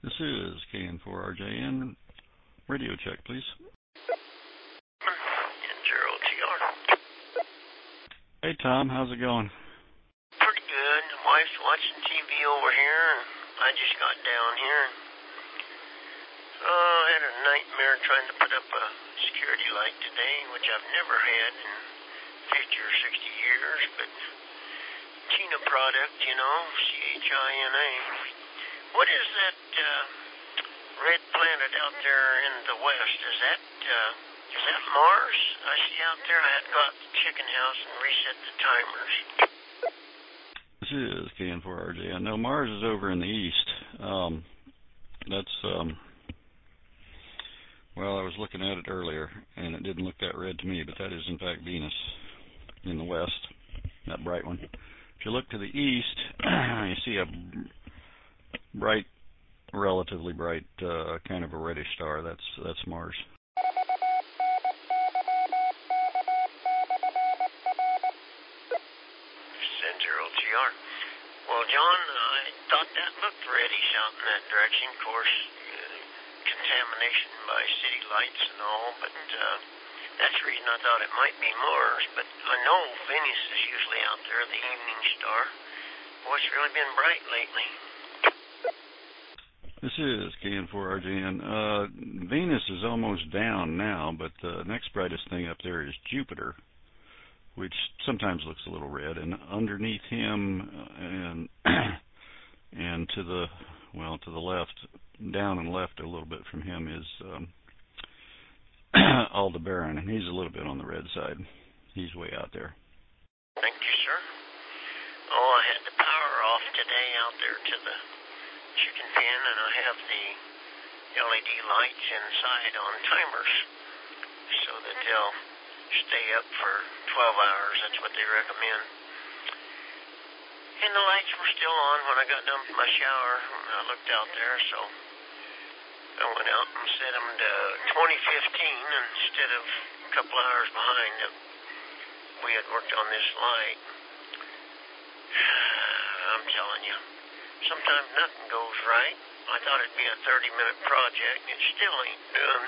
This is KN4RJN. Radio check, please. Gerald TR. Hey, Tom. How's it going? Pretty good. The wife's watching TV over here, and I just got down here. I had a nightmare trying to put up a security light today, which I've never had in 50 or 60 years, but China product, CHINA. What is that red planet out there in the west? Is that Mars? I see out there. I had to go out to the chicken house and reset the timers. This is KN4RJN. No, Mars is over in the east. Well, I was looking at it earlier, and it didn't look that red to me, but that is, in fact, Venus in the west, that bright one. If you look to the east, you see a bright, relatively bright, kind of a reddish star. That's Mars. Central TR. Well, John, I thought that looked reddish out in that direction. Of course, contamination by city lights and all, but that's the reason I thought it might be Mars. But I know Venus is usually out there, the evening star. Boy, it's really been bright lately. This is KN4RJN. Venus is almost down now, but the next brightest thing up there is Jupiter, which sometimes looks a little red. And underneath him and to the left, down and left a little bit from him is Aldebaran, and he's a little bit on the red side. He's way out there. Thank you, sir. Oh, I had the power off today out there to the chicken pen, and I have the LED lights inside on timers so that they'll stay up for 12 hours. That's what they recommend. And the lights were still on when I got done with my shower. I looked out there, so I went out and set them to 2015 instead of a couple hours behind that we had worked on this light. I'm telling you, sometimes nothing goes right. I thought it'd be a 30-minute project. It still ain't done.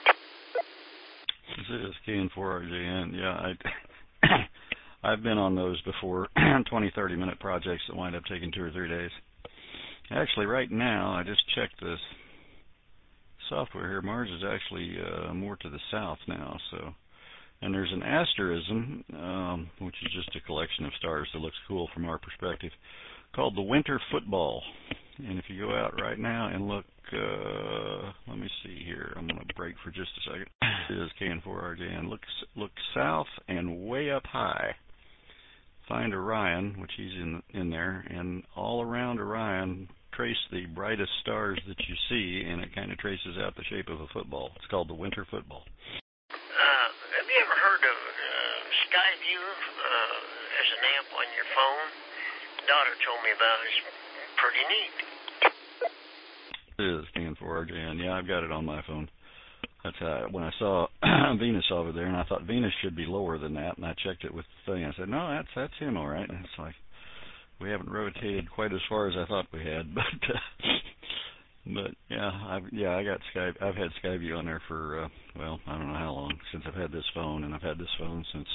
This is KN4RJN. Yeah, I've been on those before, 20, 30-minute projects that wind up taking 2 or 3 days. Actually, right now, I just checked this software here. Mars is actually more to the south now, so. And there's an asterism, which is just a collection of stars that looks cool from our perspective, called the Winter Football. And if you go out right now and look, let me see here. I'm going to break for just a second. This is KN4RJN. Look south and way up high. Find Orion, which he's in there, and all around Orion, trace the brightest stars that you see, and it kind of traces out the shape of a football. It's called the Winter Football. Have you ever heard of Skyview as an app on your phone? Daughter told me about it. It's pretty neat. It is KN4RJN. Yeah, I've got it on my phone. That's when I saw Venus over there, and I thought Venus should be lower than that, and I checked it with the thing. I said, no, that's him, all right. And it's like we haven't rotated quite as far as I thought we had, but yeah, I got Sky. I've had Skyview on there for I don't know how long since I've had this phone, and I've had this phone since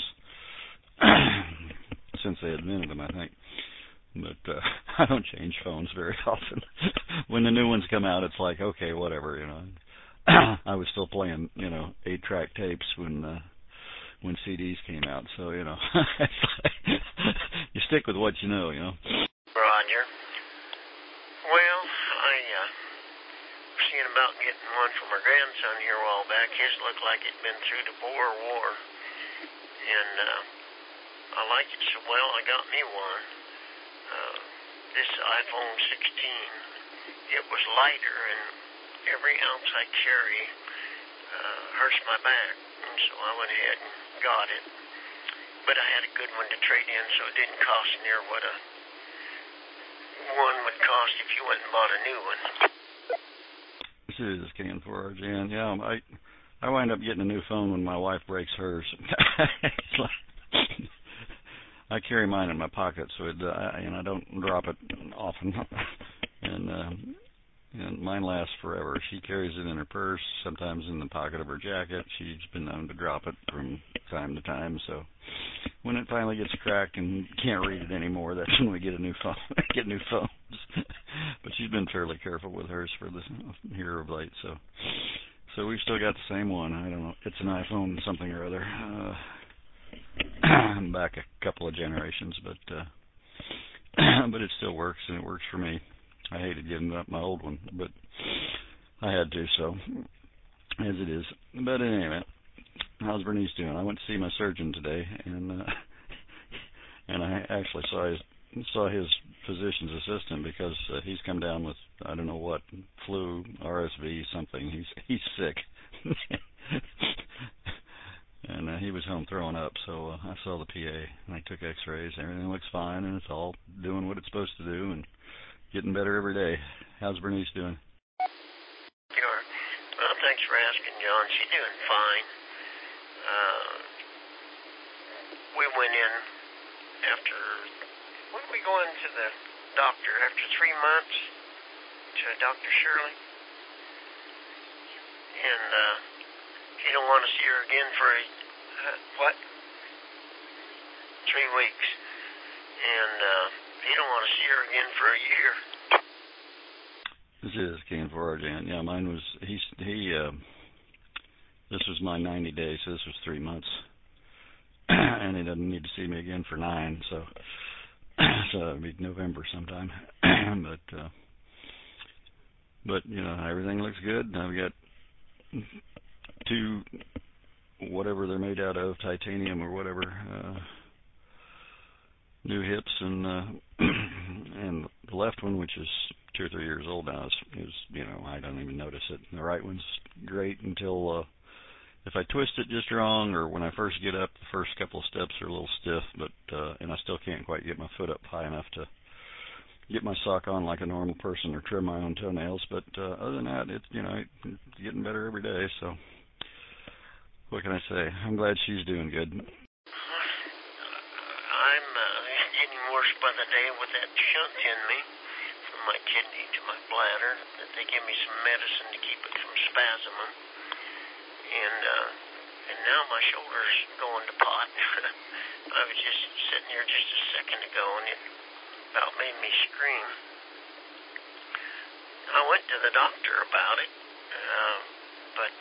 they invented them, I think. But I don't change phones very often. When the new ones come out, it's like, okay, whatever, I was still playing, 8-track tapes when CDs came out, so it's like you stick with what you know. Roger. Well, I was seeing about getting one for my grandson here a while back. His looked like it'd been through the Boer War, and I liked it so well I got me one. This iPhone 16, it was lighter, and every ounce I carry hurts my back, and so I went ahead and got it. But I had a good one to trade in, so it didn't cost near what one would cost if you went and bought a new one. This is KN4RJN. Yeah, I wind up getting a new phone when my wife breaks hers. It's like I carry mine in my pocket, so I don't drop it often. And mine lasts forever. She carries it in her purse, sometimes in the pocket of her jacket. She's been known to drop it from time to time. So when it finally gets cracked and can't read it anymore, that's when we get a new phone. Get new phones. But she's been fairly careful with hers for this here of late. So we've still got the same one. I don't know. It's an iPhone something or other. Back a couple of generations, but it still works, and it works for me. I hated giving up my old one, but I had to, so as it is. But anyway, how's Bernice doing? I went to see my surgeon today, and I actually saw his physician's assistant because he's come down with I don't know what flu, RSV, something. He's sick. And he was home throwing up, so I saw the PA, and I took x-rays. Everything looks fine, and it's all doing what it's supposed to do and getting better every day. How's Bernice doing? Sure. Well, thanks for asking, John. She's doing fine. We went in when did we go into the doctor? After 3 months to Dr. Shirley? And he don't want to see her again for 3 weeks. And he don't want to see her again for a year. This is KN4RJ. Yeah, mine was this was my 90 days, so this was 3 months. And he doesn't need to see me again for 9, so it'll be November sometime. But you know, everything looks good. I've got 2, whatever they're made out of, titanium or whatever, new hips, and and the left one, which is 2 or 3 years old now, is you know, I don't even notice it. And the right one's great until if I twist it just wrong, or when I first get up, the first couple of steps are a little stiff, but and I still can't quite get my foot up high enough to get my sock on like a normal person or trim my own toenails. But other than that, it's getting better every day. So what can I say? I'm glad she's doing good. I'm getting worse by the day with that shunt in me from my kidney to my bladder. That they give me some medicine to keep it from spasming. And now my shoulder's going to pot. I was just sitting here just a second ago, and it about made me scream. I went to the doctor about it, but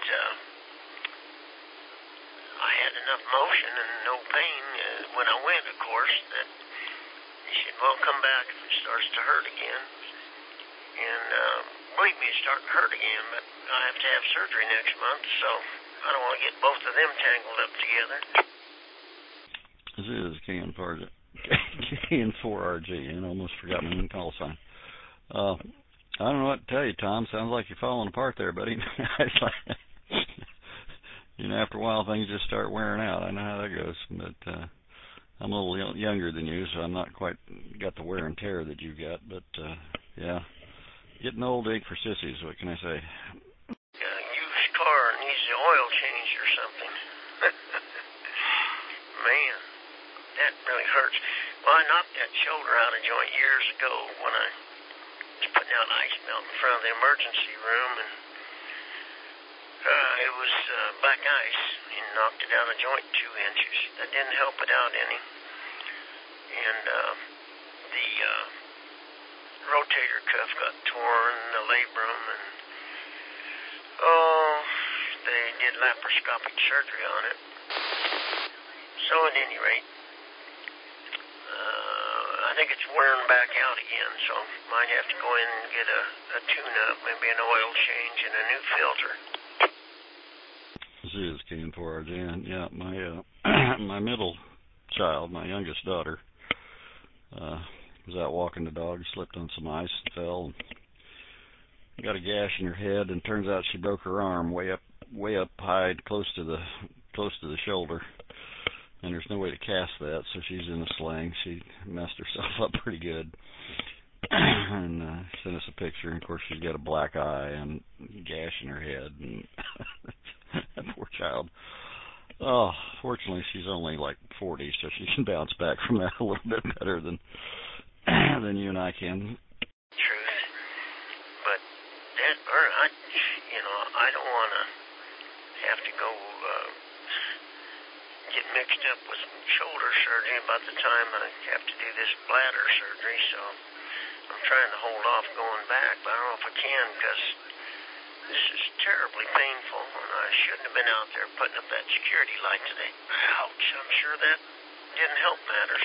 I had enough motion and no pain when I went, of course, that he said, well, come back if it starts to hurt again. And believe me, it's starting to hurt again, but I have to have surgery next month, so I don't want to get both of them tangled up together. This is KN4RG, and I almost forgot my own call sign. I don't know what to tell you, Tom. Sounds like you're falling apart there, buddy. It's like, after a while, things just start wearing out. I know how that goes, but I'm a little younger than you, so I'm not quite got the wear and tear that you got. But yeah, getting old ain't for sissies. What can I say? Used car needs the oil change or something. Man, that really hurts. Well, I knocked that shoulder out of joint years ago when I was putting out ice melt in front of the emergency room, and it was black ice, and knocked it out of joint 2 inches. That didn't help it out any. And the rotator cuff got torn, the labrum, and they did laparoscopic surgery on it. So at any rate, I think it's wearing back out again, so might have to go in and get a tune-up, maybe an oil change and a new filter. This is KN4RJ, and yeah, my middle child, my youngest daughter, was out walking the dog, slipped on some ice and fell, and got a gash in her head, and turns out she broke her arm way up high, close to the shoulder. And there's no way to cast that, so she's in a sling. She messed herself up pretty good. And sent us a picture, and of course she's got a black eye and a gash in her head. And that poor child. Oh, fortunately she's only like 40, so she can bounce back from that a little bit better than you and I can. Truth. But that get mixed up with shoulder surgery about the time I have to do this bladder surgery, so I'm trying to hold off going back, but I don't know if I can because this is terribly painful, and I shouldn't have been out there putting up that security light today. Ouch, I'm sure that didn't help matters.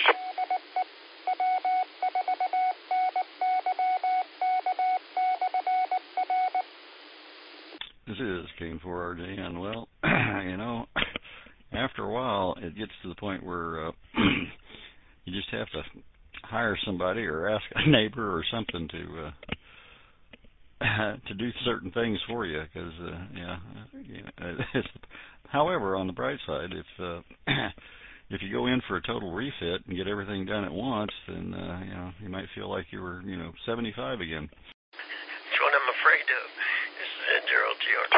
This is King 4RJN. Well, after a while, it gets to the point where you just have to hire somebody or ask a neighbor or something to do certain things for you. Because however, on the bright side, if you go in for a total refit and get everything done at once, then you might feel like you were 75 again. That's what I'm afraid of. This is Ed Gerald George.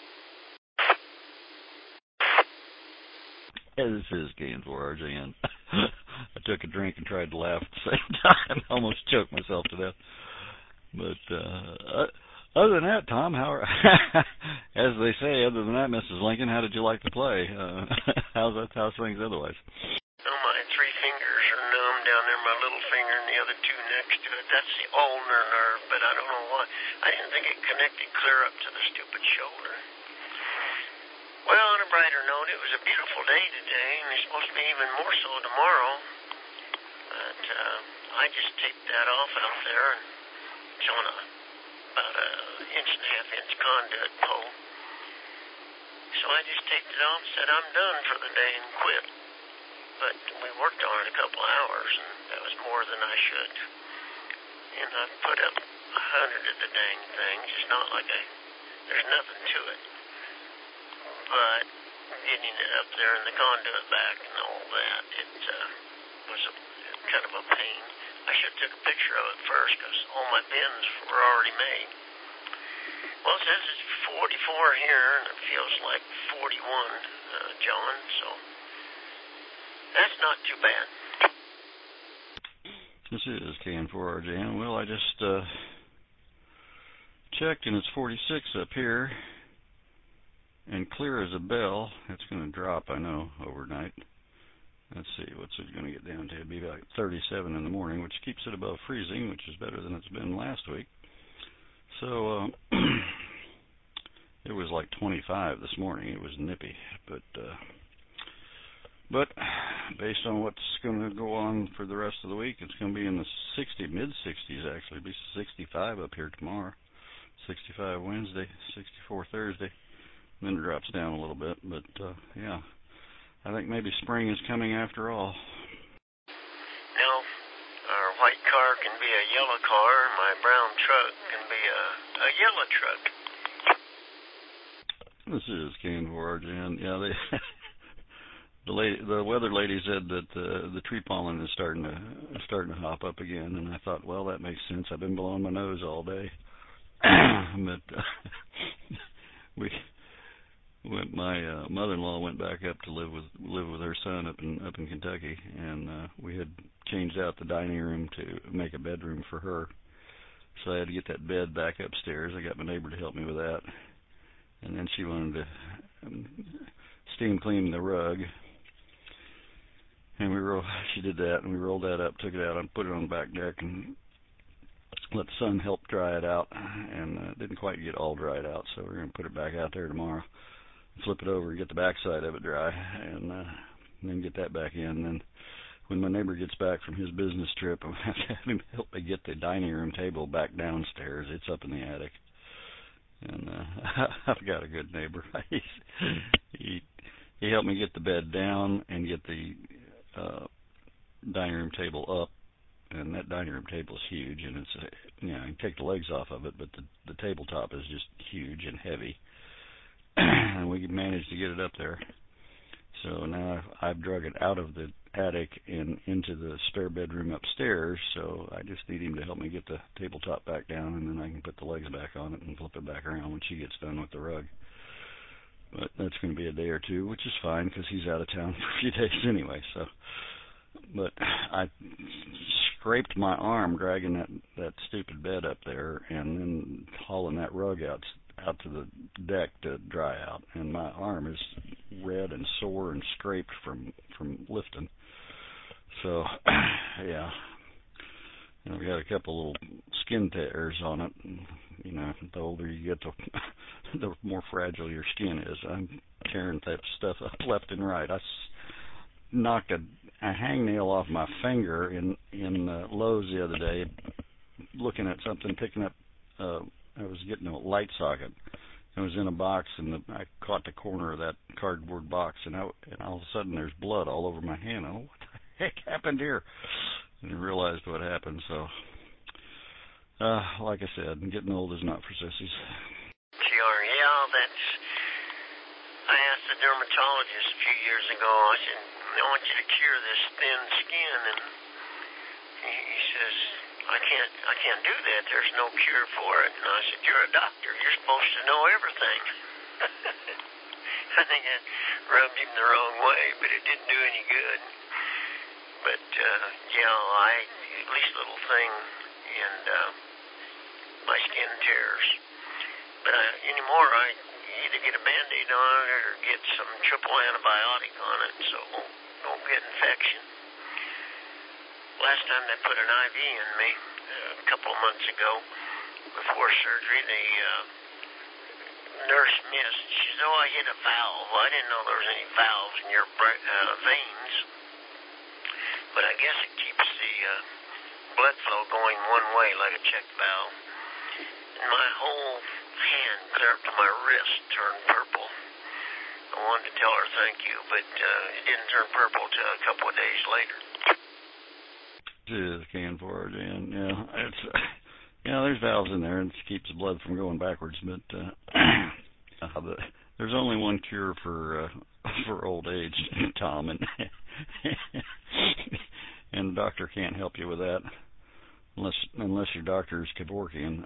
This is K4RJN. I took a drink and tried to laugh at the same time. I almost choked myself to death. But other than that, Tom, as they say, other than that, Mrs. Lincoln, how did you like to play? How's things otherwise? Oh, my 3 fingers are numb down there, my little finger and the other 2 next to it. That's the ulnar nerve, but I don't know why. I didn't think it connected clear up to the stupid shoulder. Well, on a brighter note, it was a beautiful day today, and it's supposed to be even more so tomorrow. But I just taped that off out there, and it's on about an 1.5-inch conduit pole. So I just taped it off, said I'm done for the day, and quit. But we worked on it a couple hours, and that was more than I should. And I put up 100 of the dang things. It's not like there's nothing to it. But getting it up there and the conduit back and all that, it was kind of a pain. I should have took a picture of it first because all my bins were already made. Well, it says it's 44 here, and it feels like 41, John, so that's not too bad. This is KN4RJN. Well, I just checked, and it's 46 up here. And clear as a bell. It's going to drop, I know, overnight. Let's see, what's it going to get down to? It'll be about 37 in the morning, which keeps it above freezing, which is better than it's been last week. So, it was like 25 this morning. It was nippy. But based on what's going to go on for the rest of the week, it's going to be in the mid-60s, actually. It'll be 65 up here tomorrow. 65 Wednesday, 64 Thursday. Then it drops down a little bit, but I think maybe spring is coming after all. No, our white car can be a yellow car, and my brown truck can be a yellow truck. This is KN4RJN. Yeah, the weather lady said that the tree pollen is starting to hop up again, and I thought, well, that makes sense. I've been blowing my nose all day, but my mother-in-law went back up to live with her son up in Kentucky, and we had changed out the dining room to make a bedroom for her. So I had to get that bed back upstairs. I got my neighbor to help me with that, and then she wanted to steam clean the rug, and she did that, and we rolled that up, took it out, and put it on the back deck, and let the sun help dry it out, and it didn't quite get all dried out, so we're going to put it back out there tomorrow. Flip it over, get the backside of it dry, and then get that back in. And then when my neighbor gets back from his business trip, I'm going to have to have him help me get the dining room table back downstairs. It's up in the attic. And I've got a good neighbor. He helped me get the bed down and get the dining room table up. And that dining room table is huge, and it's you can take the legs off of it, but the tabletop is just huge and heavy. And we managed to get it up there. So now I've drug it out of the attic and into the spare bedroom upstairs, so I just need him to help me get the tabletop back down, and then I can put the legs back on it and flip it back around when she gets done with the rug. But that's going to be a day or two, which is fine because he's out of town for a few days anyway. So, but I scraped my arm dragging that stupid bed up there and then hauling that rug out out to the deck to dry out, and my arm is red and sore and scraped from lifting. So, yeah, we got a couple little skin tears on it. And, the older you get, the more fragile your skin is. I'm tearing that stuff up left and right. I knocked a hangnail off my finger in Lowe's the other day, looking at something, picking up. I was getting a light socket. It was in a box, and I caught the corner of that cardboard box, and all of a sudden there's blood all over my hand. Oh, what the heck happened here? And I realized what happened. So, like I said, getting old is not for sissies. Sure, yeah, I asked the dermatologist a few years ago, I said, I want you to cure this thin skin, and he says, I can't do that. There's no cure for it. And I said, you're a doctor. You're supposed to know everything. I think it rubbed him the wrong way, but it didn't do any good. But, at least little thing, and my skin tears. But anymore, I either get a Band-Aid on it or get some triple antibiotic on it so it won't get infection. Last time they put an IV in me, a couple of months ago, before surgery, the nurse missed. She said, I hit a valve. I didn't know there was any valves in your veins. But I guess it keeps the blood flow going one way like a check valve. And my whole hand, clear up to my wrist, turned purple. I wanted to tell her thank you, but it didn't turn purple till a couple of days later. Can for it, and it's there's valves in there, and it keeps the blood from going backwards. But there's only one cure for old age, Tom, and and the doctor can't help you with that unless your doctor is Kevorkian.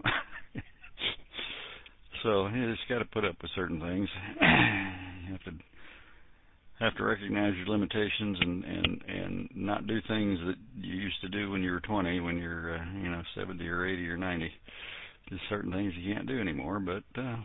So you just got to put up with certain things. You have to recognize your limitations and not do things that you used to do when you were 20, when you're 70 or 80 or 90. There's certain things you can't do anymore, but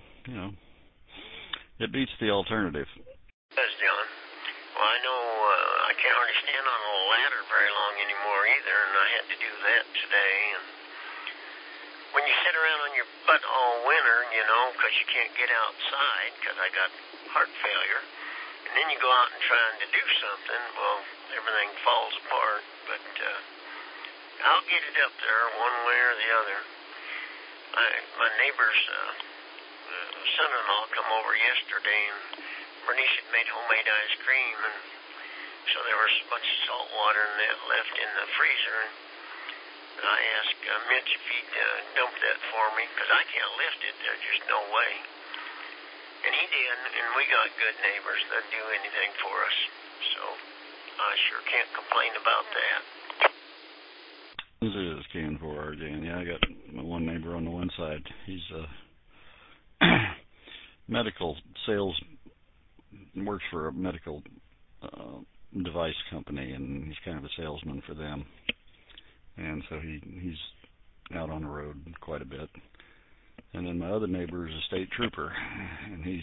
it beats the alternative. It does, John. Well, I know I can't hardly stand on a ladder very long anymore either, and I had to do that today. And when you sit around on your butt all winter, because you can't get outside because I got heart failure, and then you go out and trying to do something, well, everything falls apart. But I'll get it up there one way or the other. My neighbor's son-in-law come over yesterday, and Bernice had made homemade ice cream, and so there was a bunch of salt water and that left in the freezer. And I asked Mitch if he'd dump that for me, because I can't lift it. There's just no way. And he did, and we got good neighbors that do anything for us. So I sure can't complain about that. This is can for our Dan. Yeah, I got my one neighbor on the one side. He's a medical sales, works for a medical device company, and he's kind of a salesman for them. And so he's out on the road quite a bit. And then my other neighbor is a state trooper, and he's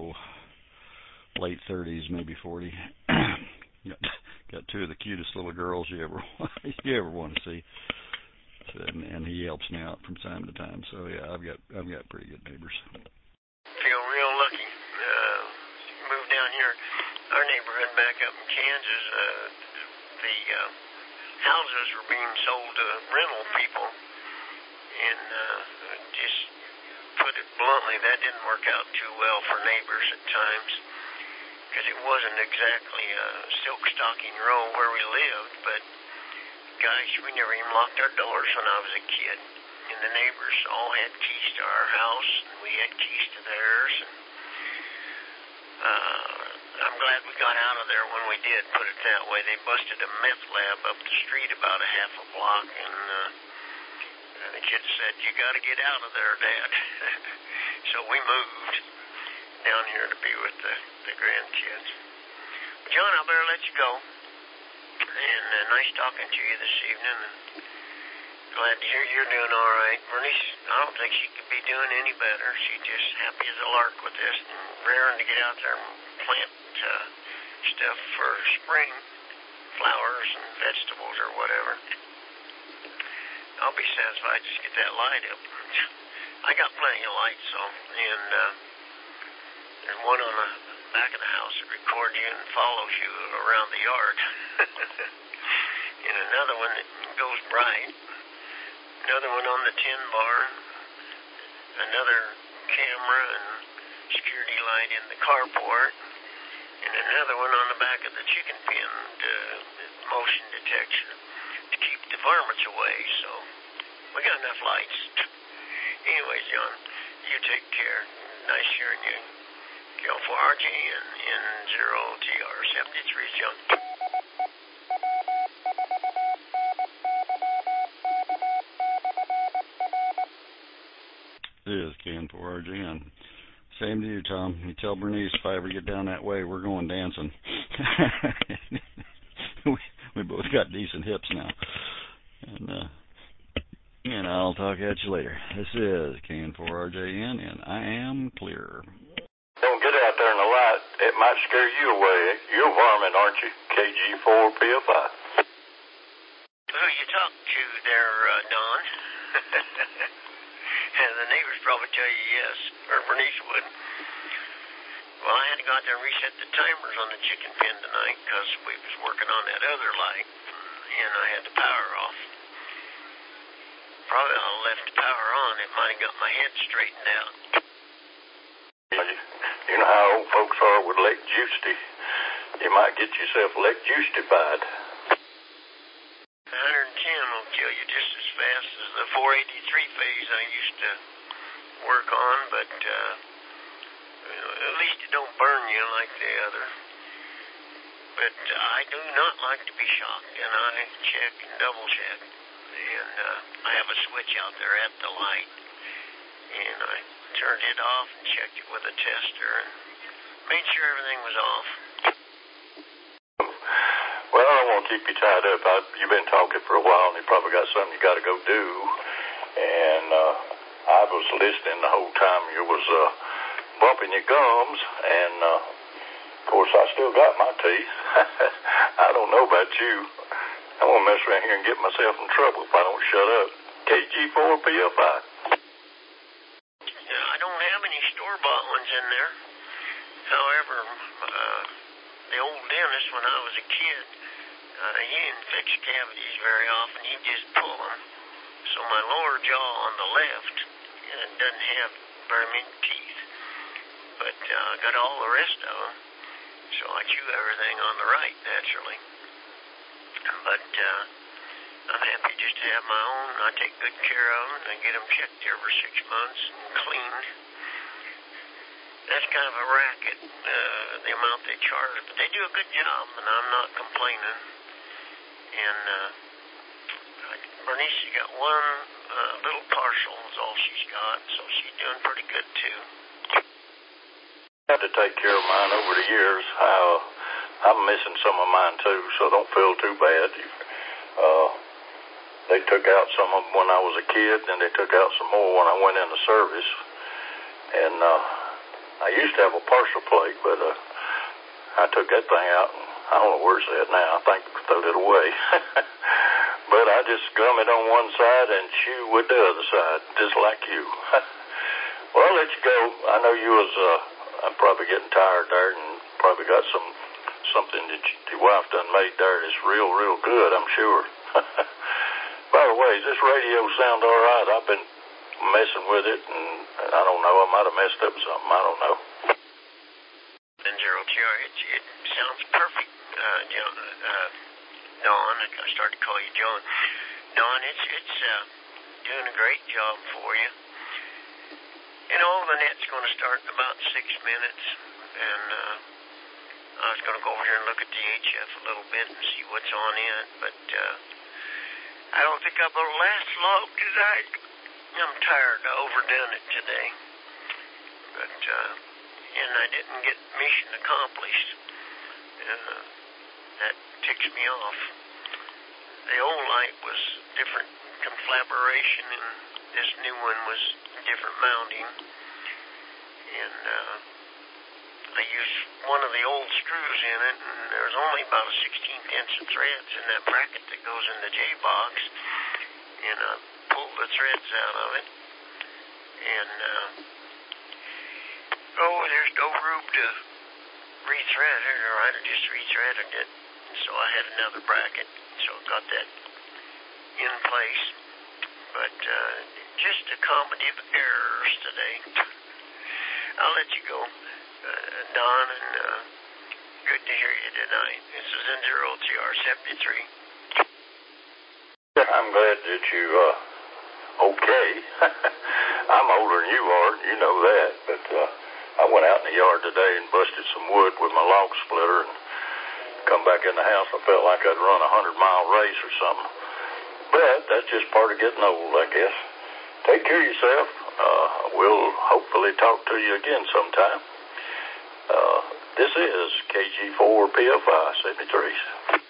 late 30s, maybe 40. Got two of the cutest little girls you ever want to see. And he helps me out from time to time. So yeah, I've got pretty good neighbors. Feel real lucky. Moved down here, our neighborhood back up in Kansas. The houses were being sold to rental people, and just put it bluntly, that didn't work out too well for neighbors at times, because it wasn't exactly a silk stocking row where we lived, but gosh, we never even locked our doors when I was a kid, and the neighbors all had keys to our house, and we had keys to theirs, and I'm glad we got out of there when we did, put it that way. They busted a meth lab up the street about a half a block, and the kid said, "You got to get out of there, Dad." So we moved down here to be with the grandkids. John, I better let you go. And nice talking to you this evening. And Glad to hear you're doing all right. Bernice, I don't think she could be doing any better. She's just happy as a lark with this and raring to get out there and plant stuff for spring, flowers and vegetables or whatever. I'll be satisfied just get that light up. I got plenty of lights, so, and there's one on the back of the house that records you and follows you around the yard. And another one that goes bright. Another one on the tin barn. Another camera and security light in the carport. And another one on the back of the chicken pen, motion detector to keep the varmints away. So we got enough lights. Anyways, John, you take care. Nice hearing you. Q4RJ and N0TR 73, John. It is KN4RGN. Same to you, Tom. You tell Bernice if I ever get down that way, we're going dancing. we both got decent hips now. And I'll talk at you later. This is KN4RJN, and I am clear. Don't get out there in the light. It might scare you away. You're varmint, aren't you? KG4PFI. Who you talk to there, Don? And the neighbors probably tell you yes, or Bernice would. Well, I had to go out there and reset the timers on the chicken pen tonight because we was working on that other light, and I had the power off. Probably I left the power on. It might have got my head straightened out. You know how old folks are with electricity. You might get yourself electricified. 110 will kill you just as fast as the 483 phase I used to work on, but at least it don't burn you like the other. But I do not like to be shocked, and I check and double check. And I have a switch out there at the light, and I turned it off and checked it with a tester and made sure everything was off. Well, I don't want to keep you tied up. You've been talking for a while, and you probably got something you got to go do. And I was listening the whole time you was bumping your gums, and of course I still got my teeth. I don't know about you. I won't mess around here and get myself in trouble if I don't shut up. KG4PFI. I don't have any store-bought ones in there. However, the old dentist, when I was a kid, he didn't fix cavities very often. He'd just pull them. So my lower jaw on the left doesn't have very many teeth. But I got all the rest of them. So I chew everything on the right, naturally. But I'm happy just to have my own. I take good care of them. I get them checked every 6 months and cleaned. That's kind of a racket, the amount they charge. But they do a good job, and I'm not complaining. And Bernice, she got one little partial is all she's got, so she's doing pretty good, too. I had to take care of mine over the years. I'm missing some of mine, too, so don't feel too bad. They took out some of them when I was a kid, and they took out some more when I went into service. And I used to have a partial plate, but I took that thing out, and I don't know where it's at now. I think I threw it away. But I just gum it on one side and chew with the other side, just like you. Well, I'll let you go. I know you was I'm probably getting tired there, and probably got something that your wife done made there that's real, real good, I'm sure. By the way, does this radio sound all right? I've been messing with it, and I don't know. I might have messed up something. I don't know. N0TR, it sounds perfect, John. Don, I started to call you John. Don, it's doing a great job for you. You know, the net's going to start in about 6 minutes, and I was going to go over here and look at the HF a little bit and see what's on it, but I don't think I'm going to last long tonight. I'm tired. I overdone it today. But, and I didn't get mission accomplished. That ticks me off. The old light was different conflagration, and this new one was different mounting. And I used one of the old screws in it, and there's only about a 16th inch of threads in that bracket that goes in the J-box. And I pulled the threads out of it, and there's no room to rethread it, or I'd have just rethreaded it. And so I had another bracket, so I got that in place. But just accommodative errors today. I'll let you go, Don, and good to hear you tonight. This is N0TR 73. I'm glad that you okay. I'm older than you are, you know that, but I went out in the yard today and busted some wood with my log splitter and come back in the house. I felt like I'd run a 100-mile race or something. But that's just part of getting old, I guess. Take care of yourself. We'll hopefully talk to you again sometime. This is KG4PFI 73.